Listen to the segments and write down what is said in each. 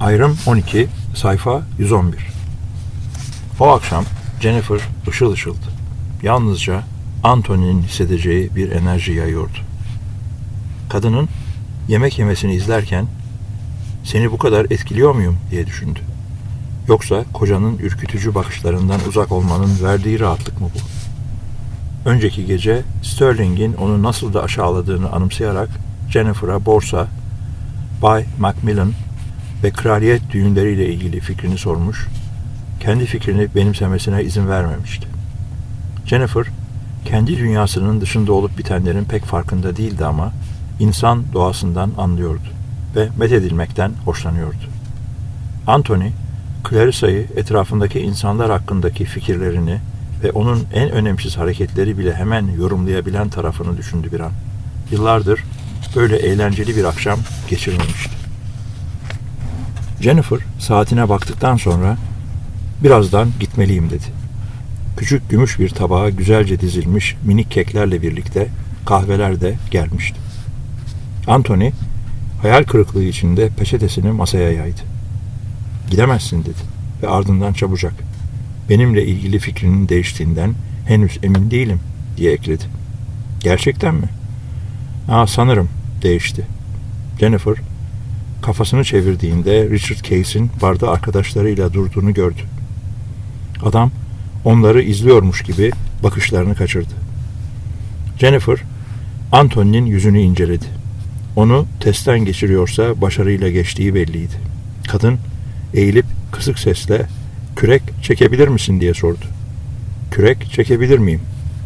Ayrım 12, sayfa 111. O akşam Jennifer ışıl ışıldı. Yalnızca Anthony'nin hissedeceği bir enerji yayıyordu. Kadının yemek yemesini izlerken "Seni bu kadar etkiliyor muyum?" diye düşündü. Yoksa kocanın ürkütücü bakışlarından uzak olmanın verdiği rahatlık mı bu? Önceki gece Sterling'in onu nasıl da aşağıladığını anımsayarak Jennifer'a borsa, Bay Macmillan ve kraliyet düğünleriyle ilgili fikrini sormuş, kendi fikrini benimsemesine izin vermemişti. Jennifer, kendi dünyasının dışında olup bitenlerin pek farkında değildi ama insan doğasından anlıyordu ve methedilmekten hoşlanıyordu. Anthony, Clarissa'yı etrafındaki insanlar hakkındaki fikirlerini ve onun en önemsiz hareketleri bile hemen yorumlayabilen tarafını düşündü bir an. Yıllardır böyle eğlenceli bir akşam geçirmemişti. Jennifer saatine baktıktan sonra "Birazdan gitmeliyim" dedi. Küçük gümüş bir tabağa güzelce dizilmiş minik keklerle birlikte kahveler de gelmişti. Anthony hayal kırıklığı içinde peçetesini masaya yaydı. "Gidemezsin" dedi ve ardından çabucak "Benimle ilgili fikrinin değiştiğinden henüz emin değilim" diye ekledi. "Gerçekten mi?" Sanırım değişti." Jennifer kafasını çevirdiğinde Richard Case'in barda arkadaşlarıyla durduğunu gördü. Adam onları izliyormuş gibi bakışlarını kaçırdı. Jennifer, Anthony'nin yüzünü inceledi. Onu testten geçiriyorsa başarıyla geçtiği belliydi. Kadın eğilip kısık sesle "Kürek çekebilir misin?" diye sordu. "Kürek çekebilir miyim?"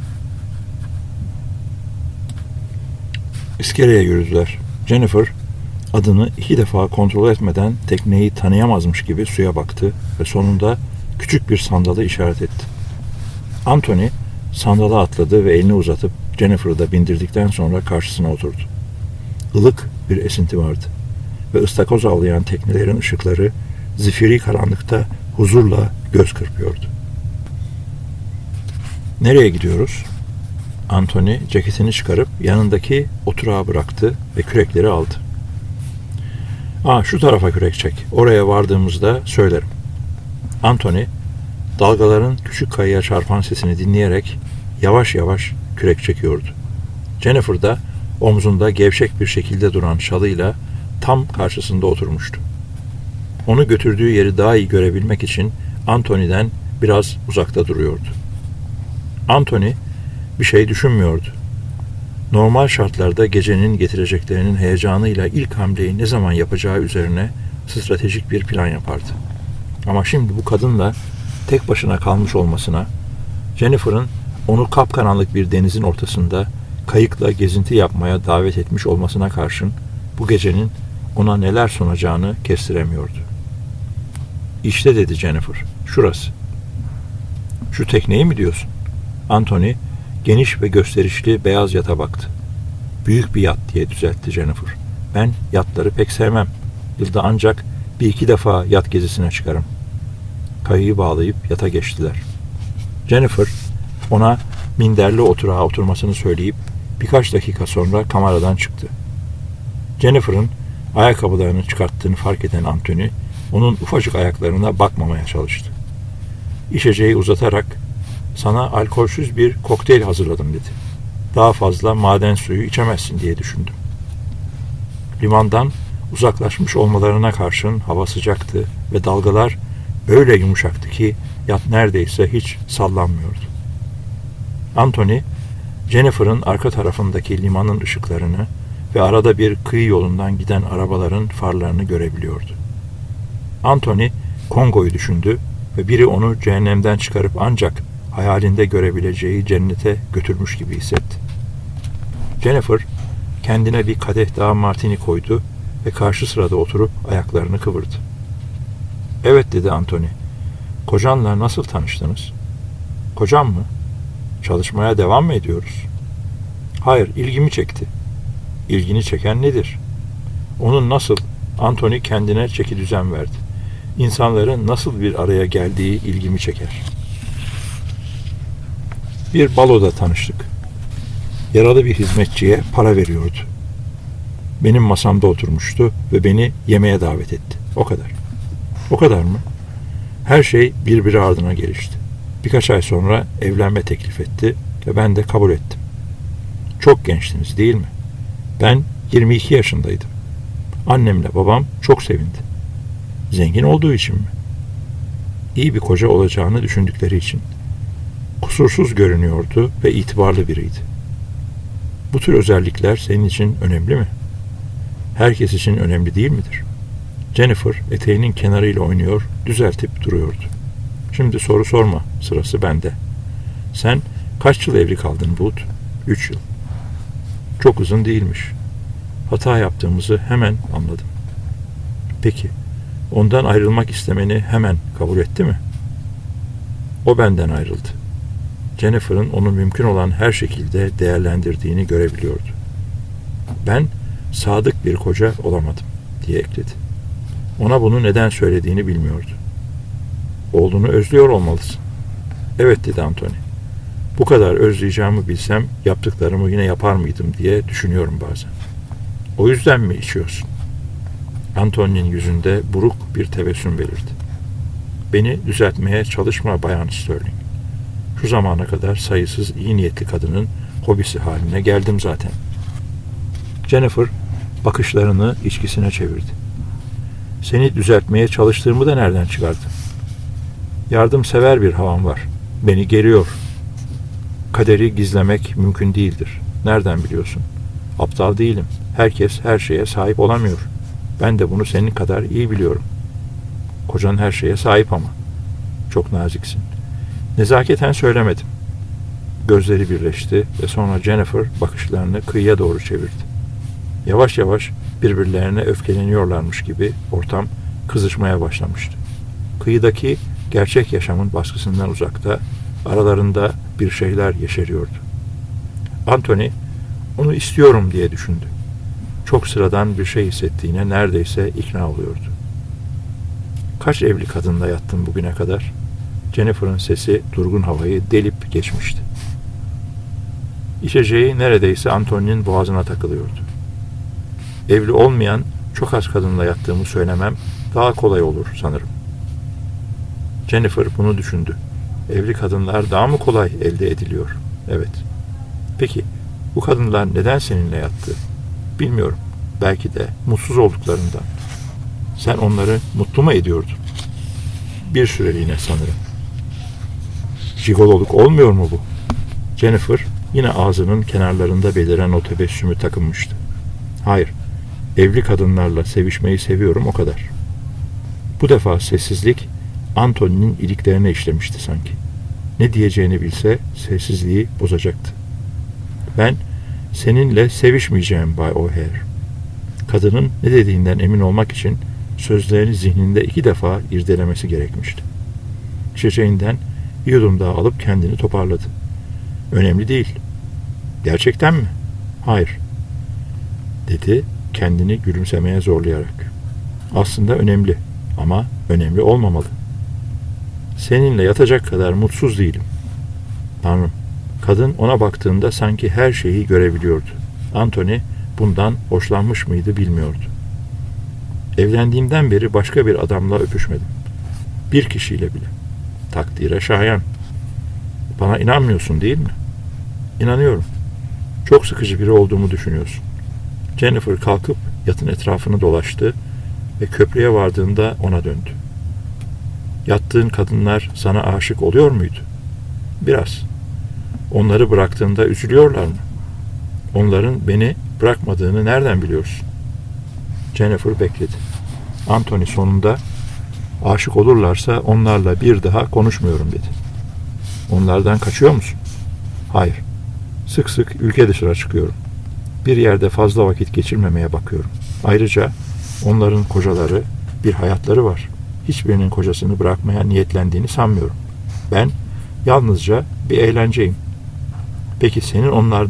İskeleye yürüdüler. Jennifer adını 2 defa kontrol etmeden tekneyi tanıyamazmış gibi suya baktı ve sonunda küçük bir sandalı işaret etti. Anthony sandala atladı ve elini uzatıp Jennifer'ı da bindirdikten sonra karşısına oturdu. Ilık bir esinti vardı ve ıstakoz avlayan teknelerin ışıkları zifiri karanlıkta huzurla göz kırpıyordu. "Nereye gidiyoruz?" Anthony ceketini çıkarıp yanındaki oturağa bıraktı ve kürekleri aldı. "Şu tarafa kürek çek. Oraya vardığımızda söylerim." Anthony dalgaların küçük kayaya çarpan sesini dinleyerek yavaş yavaş kürek çekiyordu. Jennifer da omzunda gevşek bir şekilde duran şalıyla tam karşısında oturmuştu. Onu götürdüğü yeri daha iyi görebilmek için Anthony'den biraz uzakta duruyordu. Anthony bir şey düşünmüyordu. Normal şartlarda gecenin getireceklerinin heyecanıyla ilk hamleyi ne zaman yapacağı üzerine stratejik bir plan yapardı. Ama şimdi bu kadınla tek başına kalmış olmasına, Jennifer'ın onu kapkaranlık bir denizin ortasında kayıkla gezinti yapmaya davet etmiş olmasına karşın bu gecenin ona neler sunacağını kestiremiyordu. "İşte" dedi Jennifer, "şurası." "Şu tekneyi mi diyorsun?" Anthony geniş ve gösterişli beyaz yata baktı. "Büyük bir yat" diye düzeltti Jennifer. "Ben yatları pek sevmem. Yılda ancak 1-2 defa yat gezisine çıkarım." Kayığı bağlayıp yata geçtiler. Jennifer ona minderli oturağa oturmasını söyleyip birkaç dakika sonra kameradan çıktı. Jennifer'ın ayakkabılarını çıkarttığını fark eden Anthony onun ufacık ayaklarına bakmamaya çalıştı. İçeceği uzatarak "Sana alkolsüz bir kokteyl hazırladım" dedi. "Daha fazla maden suyu içemezsin diye düşündüm." Limandan uzaklaşmış olmalarına karşın hava sıcaktı ve dalgalar böyle yumuşaktı ki yat neredeyse hiç sallanmıyordu. Anthony, Jennifer'ın arka tarafındaki limanın ışıklarını ve arada bir kıyı yolundan giden arabaların farlarını görebiliyordu. Anthony, Kongo'yu düşündü ve biri onu cehennemden çıkarıp ancak hayalinde görebileceği cennete götürmüş gibi hissetti. Jennifer kendine bir kadeh daha martini koydu ve karşı sırada oturup ayaklarını kıvırdı. "Evet" dedi Anthony. "Kocanla nasıl tanıştınız?" "Kocam mı? Çalışmaya devam mı ediyoruz?" "Hayır, ilgimi çekti." "İlgini çeken nedir?" "Onun nasıl?" Anthony kendine çekidüzen verdi. "İnsanların nasıl bir araya geldiği ilgimi çeker." "Bir baloda tanıştık. Yaralı bir hizmetçiye para veriyordu. Benim masamda oturmuştu ve beni yemeğe davet etti. O kadar." O kadar mı? Her şey birbiri ardına gelişti. Birkaç ay sonra evlenme teklif etti ve ben de kabul ettim. Çok gençtiniz değil mi? Ben 22 yaşındaydım. Annemle babam çok sevindi. Zengin olduğu için mi? İyi bir koca olacağını düşündükleri için. Kusursuz görünüyordu ve itibarlı biriydi. Bu tür özellikler senin için önemli mi? Herkes için önemli değil midir? Jennifer eteğinin kenarıyla oynuyor, düzeltip duruyordu. Şimdi soru sorma, sırası bende. Sen kaç yıl evli kaldın Wood? 3 yıl. Çok uzun değilmiş. Hata yaptığımızı hemen anladım. Peki, ondan ayrılmak istemeni hemen kabul etti mi? O benden ayrıldı. Jennifer'ın onu mümkün olan her şekilde değerlendirdiğini görebiliyordu. Ben sadık bir koca olamadım diye ekledi. Ona bunu neden söylediğini bilmiyordu. Oğlunu özlüyor olmalısın. Evet dedi Anthony. Bu kadar özleyeceğimi bilsem yaptıklarımı yine yapar mıydım diye düşünüyorum bazen. O yüzden mi içiyorsun? Anthony'nin yüzünde buruk bir tebessüm belirdi. Beni düzeltmeye çalışma Bayan Sterling. Şu zamana kadar sayısız iyi niyetli kadının hobisi haline geldim zaten. Jennifer bakışlarını içkisine çevirdi. Seni düzeltmeye çalıştığımı da nereden çıkardın? Yardımsever bir havam var. Beni geriyor. Kaderi gizlemek mümkün değildir. Nereden biliyorsun? Aptal değilim. Herkes her şeye sahip olamıyor. Ben de bunu senin kadar iyi biliyorum. Kocan her şeye sahip ama. Çok naziksin. Nezaketen söylemedim. Gözleri birleşti ve sonra Jennifer bakışlarını kıyıya doğru çevirdi. Yavaş yavaş birbirlerine öfkeleniyorlarmış gibi ortam kızışmaya başlamıştı. Kıyıdaki gerçek yaşamın baskısından uzakta, aralarında bir şeyler yeşeriyordu. Anthony, onu istiyorum diye düşündü. Çok sıradan bir şey hissettiğine neredeyse ikna oluyordu. Kaç evli kadınla yattın bugüne kadar? Jennifer'ın sesi durgun havayı delip geçmişti. İçeceği neredeyse Anthony'nin boğazına takılıyordu. Evli olmayan çok az kadınla yattığımı söylemem daha kolay olur sanırım. Jennifer bunu düşündü. Evli kadınlar daha mı kolay elde ediliyor? Evet. Peki bu kadınlar neden seninle yattı? Bilmiyorum. Belki de mutsuz olduklarından. Sen onları mutlu mu ediyordun? Bir süreliğine sanırım. Jigololuk olmuyor mu bu? Jennifer yine ağzının kenarlarında beliren o tebessümü takınmıştı. Hayır. Evli kadınlarla sevişmeyi seviyorum o kadar. Bu defa sessizlik Anthony'nin iliklerine işlemişti sanki. Ne diyeceğini bilse sessizliği bozacaktı. Ben seninle sevişmeyeceğim Bay O'Hare. Kadının ne dediğinden emin olmak için sözlerini zihninde 2 defa irdelemesi gerekmişti. İçeceğinden bir yudum daha alıp kendini toparladı. Önemli değil. Gerçekten mi? Hayır. Dedi kendini gülümsemeye zorlayarak. Aslında önemli ama önemli olmamalı. Seninle yatacak kadar mutsuz değilim. Tanrım, kadın ona baktığında sanki her şeyi görebiliyordu. Anthony bundan hoşlanmış mıydı bilmiyordu. Evlendiğimden beri başka bir adamla öpüşmedim. Bir kişiyle bile. Takdire şayan. Bana inanmıyorsun değil mi? İnanıyorum. Çok sıkıcı biri olduğumu düşünüyorsun. Jennifer kalkıp yatın etrafını dolaştı ve köprüye vardığında ona döndü. Yattığın kadınlar sana aşık oluyor muydu? Biraz. Onları bıraktığında üzülüyorlar mı? Onların beni bırakmadığını nereden biliyorsun? Jennifer bekledi. Anthony sonunda aşık olurlarsa onlarla bir daha konuşmuyorum dedi. Onlardan kaçıyor musun? Hayır. Sık sık ülke dışına çıkıyorum. Bir yerde fazla vakit geçirmemeye bakıyorum. Ayrıca onların kocaları, bir hayatları var. Hiçbirinin kocasını bırakmaya niyetlendiğini sanmıyorum. Ben yalnızca bir eğlenceyim. Peki sen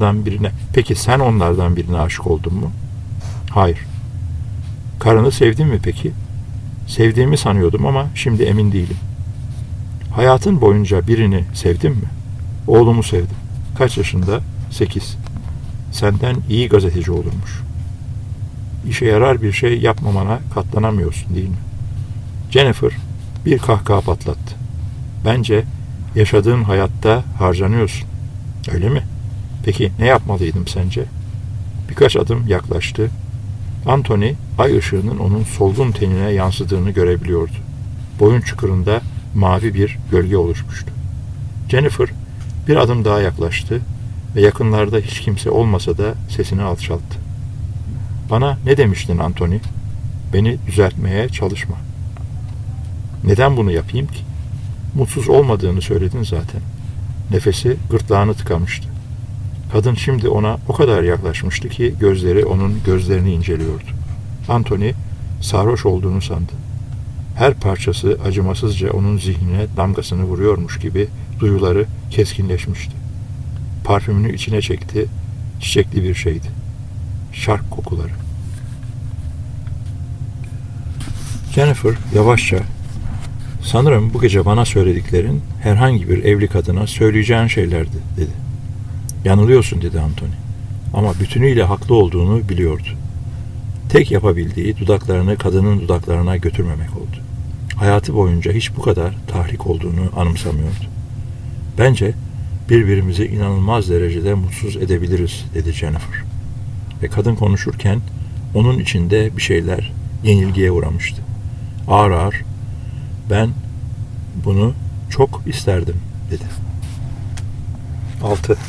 onlardan birine aşık oldun mu? Hayır. Karını sevdin mi peki? Sevdiğimi sanıyordum ama şimdi emin değilim. Hayatın boyunca birini sevdin mi? Oğlumu sevdim. Kaç yaşında? 8. Senden iyi gazeteci olurmuş. İşe yarar bir şey yapmamana katlanamıyorsun değil mi? Jennifer bir kahkaha patlattı. Bence yaşadığın hayatta harcanıyorsun. Öyle mi? Peki ne yapmalıydım sence? Birkaç adım yaklaştı. Anthony ay ışığının onun solgun tenine yansıdığını görebiliyordu. Boyun çukurunda mavi bir gölge oluşmuştu. Jennifer bir adım daha yaklaştı ve yakınlarda hiç kimse olmasa da sesini alçalttı. Bana ne demiştin Anthony? Beni düzeltmeye çalışma. Neden bunu yapayım ki? Mutsuz olmadığını söyledin zaten. Nefesi gırtlağını tıkamıştı. Kadın şimdi ona o kadar yaklaşmıştı ki gözleri onun gözlerini inceliyordu. Anthony sarhoş olduğunu sandı. Her parçası acımasızca onun zihnine damgasını vuruyormuş gibi duyuları keskinleşmişti. Parfümünü içine çekti, çiçekli bir şeydi. Şark kokuları. Jennifer yavaşça, sanırım bu gece bana söylediklerin herhangi bir evli kadına söyleyeceğin şeylerdi, dedi. Yanılıyorsun, dedi Anthony. Ama bütünüyle haklı olduğunu biliyordu. Tek yapabildiği dudaklarını kadının dudaklarına götürmemek oldu. Hayatı boyunca hiç bu kadar tahrik olduğunu anımsamıyordu. Bence birbirimizi inanılmaz derecede mutsuz edebiliriz, dedi Jennifer. Ve kadın konuşurken onun içinde bir şeyler yenilgiye uğramıştı. Ağır ağır, ben bunu çok isterdim, dedi. 6.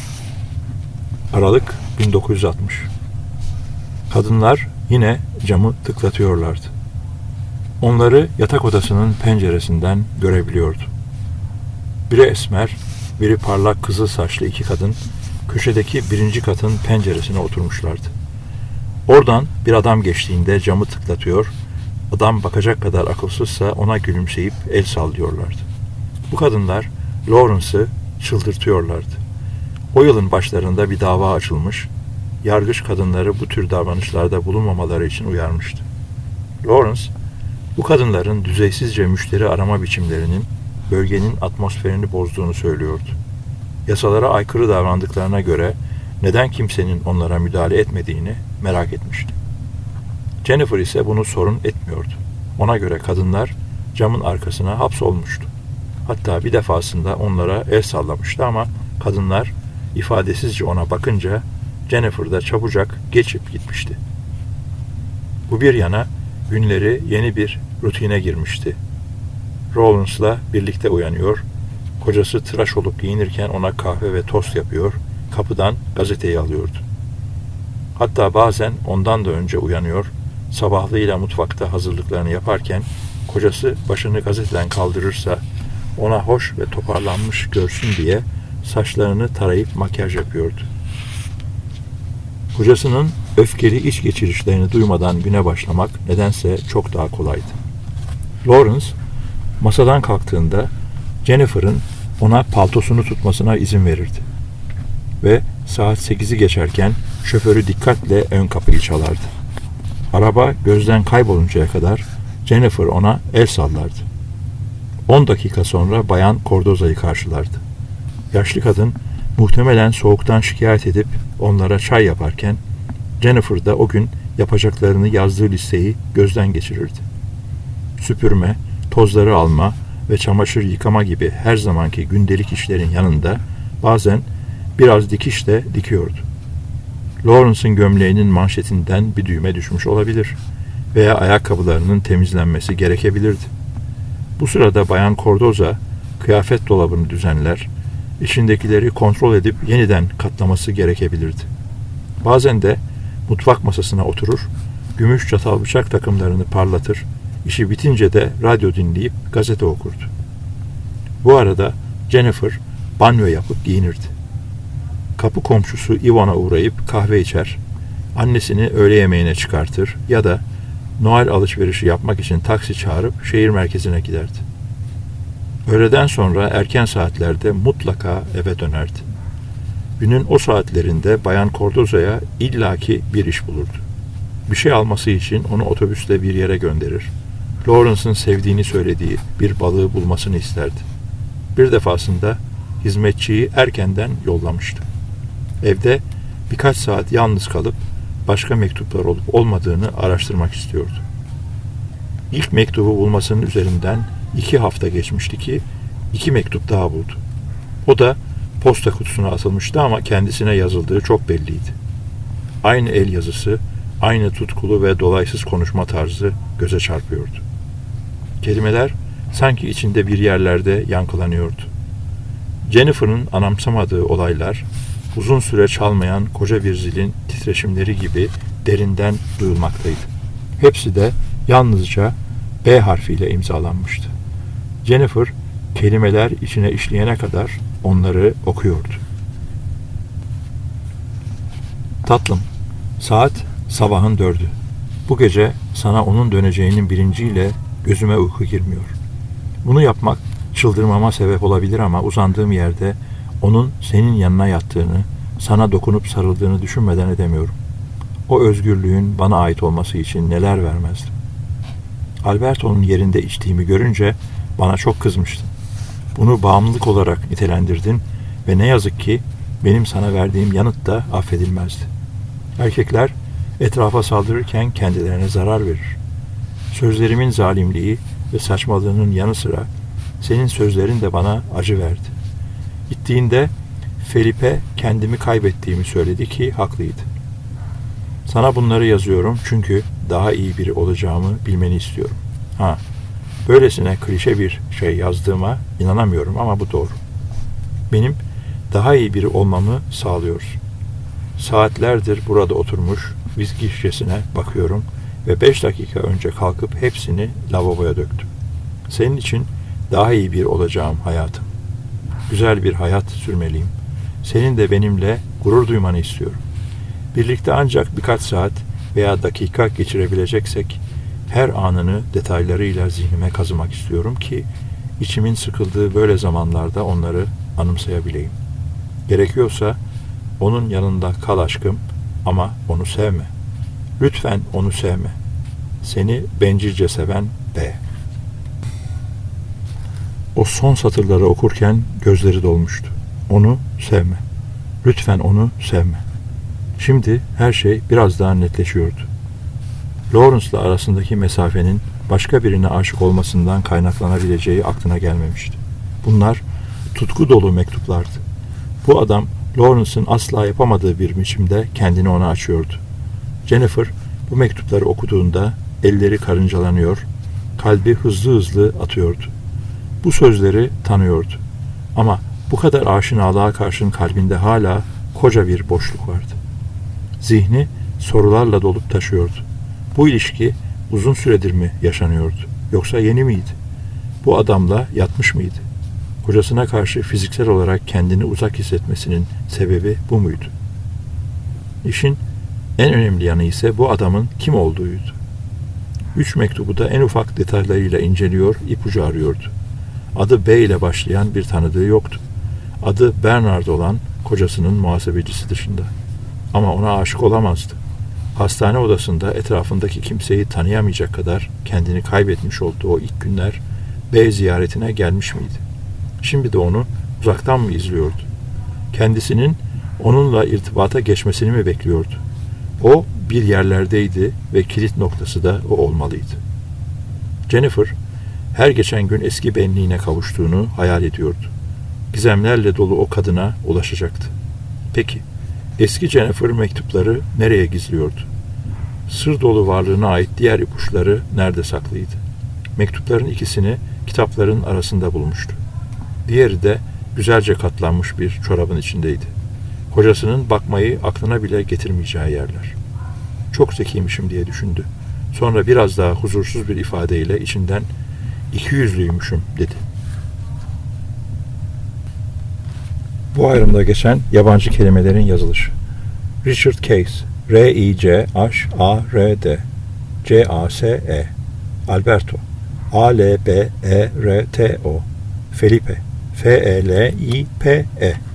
Aralık 1960. Kadınlar yine camı tıklatıyorlardı. Onları yatak odasının penceresinden görebiliyordu. Biri esmer, biri parlak kızıl saçlı iki kadın köşedeki 1. katın penceresine oturmuşlardı. Oradan bir adam geçtiğinde camı tıklatıyor, adam bakacak kadar akılsızsa ona gülümseyip el sallıyorlardı. Bu kadınlar Lawrence'ı çıldırtıyorlardı. O yılın başlarında bir dava açılmış, yargıç kadınları bu tür davranışlarda bulunmamaları için uyarmıştı. Lawrence, bu kadınların düzeysizce müşteri arama biçimlerinin bölgenin atmosferini bozduğunu söylüyordu. Yasalara aykırı davrandıklarına göre neden kimsenin onlara müdahale etmediğini merak etmişti. Jennifer ise bunu sorun etmiyordu. Ona göre kadınlar camın arkasına hapsolmuştu. Hatta bir defasında onlara el sallamıştı ama kadınlar ifadesizce ona bakınca Jennifer da çabucak geçip gitmişti. Bu bir yana günleri yeni bir rutine girmişti. Lawrence'la birlikte uyanıyor, kocası tıraş olup giyinirken ona kahve ve tost yapıyor, kapıdan gazeteyi alıyordu. Hatta bazen ondan da önce uyanıyor, sabahlığıyla mutfakta hazırlıklarını yaparken kocası başını gazeteden kaldırırsa ona hoş ve toparlanmış görsün diye saçlarını tarayıp makyaj yapıyordu. Kocasının öfkeli iç geçirişlerini duymadan güne başlamak nedense çok daha kolaydı. Lawrence masadan kalktığında Jennifer'ın ona paltosunu tutmasına izin verirdi. Ve saat 8'i geçerken şoförü dikkatle ön kapıyı çalardı. Araba gözden kayboluncaya kadar Jennifer ona el sallardı. 10 dakika sonra Bayan Cordoza'yı karşılardı. Yaşlı kadın muhtemelen soğuktan şikayet edip onlara çay yaparken Jennifer da o gün yapacaklarını yazdığı listeyi gözden geçirirdi. Süpürme, tozları alma ve çamaşır yıkama gibi her zamanki gündelik işlerin yanında bazen biraz dikiş de dikiyordu. Lawrence'ın gömleğinin manşetinden bir düğme düşmüş olabilir veya ayakkabılarının temizlenmesi gerekebilirdi. Bu sırada Bayan Cordoza kıyafet dolabını düzenler, içindekileri kontrol edip yeniden katlaması gerekebilirdi. Bazen de mutfak masasına oturur, gümüş çatal bıçak takımlarını parlatır, işi bitince de radyo dinleyip gazete okurdu. Bu arada Jennifer banyo yapıp giyinirdi. Kapı komşusu Ivan'a uğrayıp kahve içer, annesini öğle yemeğine çıkartır ya da Noel alışverişi yapmak için taksi çağırıp şehir merkezine giderdi. Öğleden sonra erken saatlerde mutlaka eve dönerdi. Günün o saatlerinde Bayan Cordoza'ya illaki bir iş bulurdu. Bir şey alması için onu otobüsle bir yere gönderir. Lawrence'ın sevdiğini söylediği bir balığı bulmasını isterdi. Bir defasında hizmetçiyi erkenden yollamıştı. Evde birkaç saat yalnız kalıp başka mektuplar olup olmadığını araştırmak istiyordu. İlk mektubu bulmasının üzerinden 2 hafta geçmişti ki 2 mektup daha buldu. O da posta kutusuna atılmıştı ama kendisine yazıldığı çok belliydi. Aynı el yazısı, aynı tutkulu ve dolaysız konuşma tarzı göze çarpıyordu. Kelimeler sanki içinde bir yerlerde yankılanıyordu. Jennifer'ın anımsamadığı olaylar, uzun süre çalmayan koca bir zilin titreşimleri gibi derinden duyulmaktaydı. Hepsi de yalnızca B harfiyle imzalanmıştı. Jennifer, kelimeler içine işleyene kadar onları okuyordu. Tatlım, saat sabahın 4'ü. Bu gece sana onun döneceğinin bilinciyle gözüme uyku girmiyor. Bunu yapmak çıldırmama sebep olabilir ama uzandığım yerde onun senin yanına yattığını, sana dokunup sarıldığını düşünmeden edemiyorum. O özgürlüğün bana ait olması için neler vermezdim. Alberto'nun yerinde içtiğimi görünce bana çok kızmıştın. Bunu bağımlılık olarak nitelendirdin ve ne yazık ki benim sana verdiğim yanıt da affedilmezdi. Erkekler etrafa saldırırken kendilerine zarar verir. Sözlerimin zalimliği ve saçmalığının yanı sıra senin sözlerin de bana acı verdi. Gittiğinde Felipe kendimi kaybettiğimi söyledi ki haklıydı. Sana bunları yazıyorum çünkü daha iyi biri olacağımı bilmeni istiyorum. Böylesine klişe bir şey yazdığıma inanamıyorum ama bu doğru. Benim daha iyi biri olmamı sağlıyor. Saatlerdir burada oturmuş viski şişesine bakıyorum ve 5 dakika önce kalkıp hepsini lavaboya döktüm. Senin için daha iyi bir olacağım hayatım. Güzel bir hayat sürmeliyim. Senin de benimle gurur duymanı istiyorum. Birlikte ancak birkaç saat veya dakika geçirebileceksek her anını detaylarıyla zihnime kazımak istiyorum ki içimin sıkıldığı böyle zamanlarda onları anımsayabileyim. Gerekiyorsa onun yanında kal aşkım ama onu sevme. Lütfen onu sevme. Seni bencilce seven B. O son satırları okurken gözleri dolmuştu. Onu sevme. Lütfen onu sevme. Şimdi her şey biraz daha netleşiyordu. Lawrence'la arasındaki mesafenin başka birine aşık olmasından kaynaklanabileceği aklına gelmemişti. Bunlar tutku dolu mektuplardı. Bu adam Lawrence'ın asla yapamadığı bir biçimde kendini ona açıyordu. Jennifer bu mektupları okuduğunda elleri karıncalanıyor, kalbi hızlı hızlı atıyordu. Bu sözleri tanıyordu. Ama bu kadar aşinalığa karşın kalbinde hala koca bir boşluk vardı. Zihni sorularla dolup taşıyordu. Bu ilişki uzun süredir mi yaşanıyordu? Yoksa yeni miydi? Bu adamla yatmış mıydı? Kocasına karşı fiziksel olarak kendini uzak hissetmesinin sebebi bu muydu? İşin en önemli yanı ise bu adamın kim olduğuydu. 3 mektubu da en ufak detaylarıyla inceliyor, ipucu arıyordu. Adı B ile başlayan bir tanıdığı yoktu. Adı Bernard olan kocasının muhasebecisi dışında. Ama ona aşık olamazdı. Hastane odasında etrafındaki kimseyi tanıyamayacak kadar kendini kaybetmiş olduğu o ilk günler B ziyaretine gelmiş miydi? Şimdi de onu uzaktan mı izliyordu? Kendisinin onunla irtibata geçmesini mi bekliyordu? O bir yerlerdeydi ve kilit noktası da o olmalıydı. Jennifer her geçen gün eski benliğine kavuştuğunu hayal ediyordu. Gizemlerle dolu o kadına ulaşacaktı. Peki, eski Jennifer mektupları nereye gizliyordu? Sır dolu varlığına ait diğer ipuçları nerede saklıydı? Mektupların ikisini kitapların arasında bulmuştu. Diğeri de güzelce katlanmış bir çorabın içindeydi. Kocasının bakmayı aklına bile getirmeyeceği yerler. Çok zekiymişim diye düşündü. Sonra biraz daha huzursuz bir ifadeyle içinden 200'lüymüşüm dedi. Bu ayrımda geçen yabancı kelimelerin yazılışı. Richard Case, R-I-C-H-A-R-D, C-A-S-E, Alberto, A-L-B-E-R-T-O, Felipe, F-E-L-I-P-E,